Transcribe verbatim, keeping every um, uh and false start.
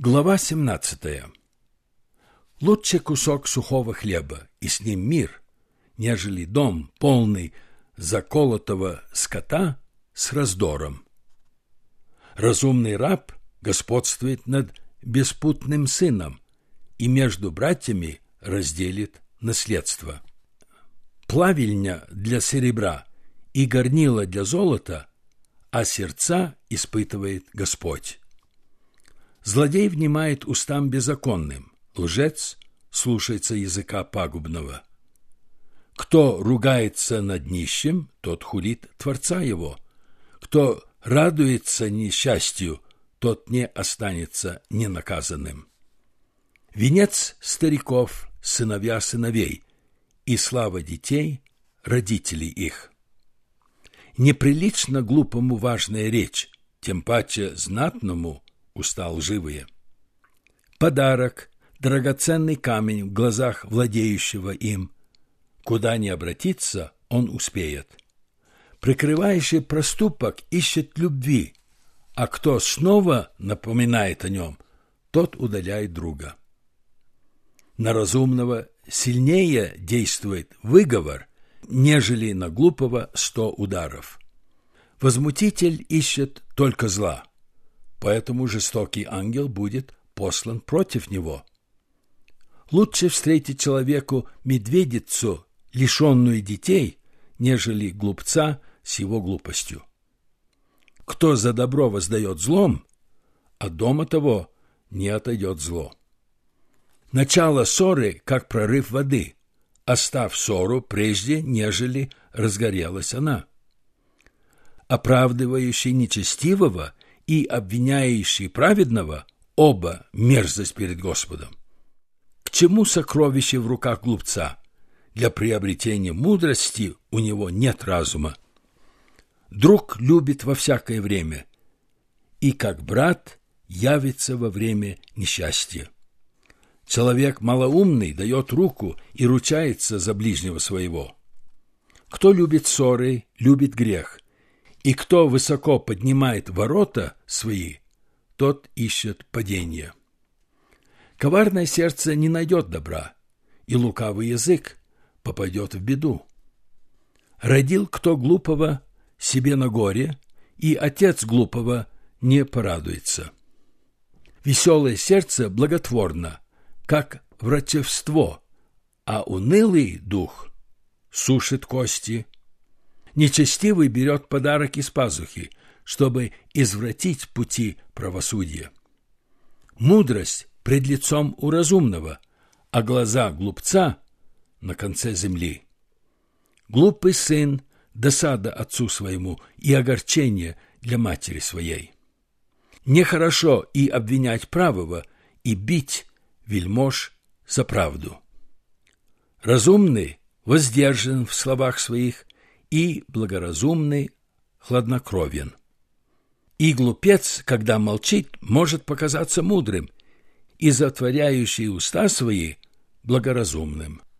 Глава семнадцатая. Лучше кусок сухого хлеба, и с ним мир, нежели дом, полный заколотого скота с раздором. Разумный раб господствует над беспутным сыном и между братьями разделит наследство. Плавильня для серебра и горнила для золота, а сердца испытывает Господь. Злодей внимает устам беззаконным, лжец слушается языка пагубного. Кто ругается над нищим, тот хулит Творца его. Кто радуется несчастью, тот не останется ненаказанным. Венец стариков – сыновья сыновей, и слава детей – родителей их. Неприлично глупому важная речь, тем паче знатному – уста лживые. Подарок – драгоценный камень в глазах владеющего им. Куда ни обратиться, он успеет. Прикрывающий проступок ищет любви, а кто снова напоминает о нем, тот удаляет друга. На разумного сильнее действует выговор, нежели на глупого сто ударов. Возмутитель ищет только зла, поэтому жестокий ангел будет послан против него. Лучше встретить человеку медведицу, лишенную детей, нежели глупца с его глупостью. Кто за добро воздает злом, от дома того не отойдет зло. Начало ссоры, как прорыв воды, оставь ссору прежде, нежели разгорелась она. Оправдывающий нечестивого и обвиняющий праведного оба мерзость перед Господом. К чему сокровище в руках глупца? Для приобретения мудрости у него нет разума. Друг любит во всякое время, и как брат явится во время несчастья. Человек малоумный дает руку и ручается за ближнего своего. Кто любит ссоры, любит грех, и кто высоко поднимает ворота свои, тот ищет падения. Коварное сердце не найдет добра, и лукавый язык попадет в беду. Родил кто глупого себе на горе, и отец глупого не порадуется. Веселое сердце благотворно, как врачевство, а унылый дух сушит кости. Нечестивый берет подарок из пазухи, чтобы извратить пути правосудия. Мудрость пред лицом у разумного, а глаза глупца на конце земли. Глупый сын – досада отцу своему и огорчение для матери своей. Нехорошо и обвинять правого, и бить вельмож за правду. Разумный воздержан в словах своих, и благоразумный хладнокровен. И глупец, когда молчит, может показаться мудрым, и затворяющий уста свои благоразумным.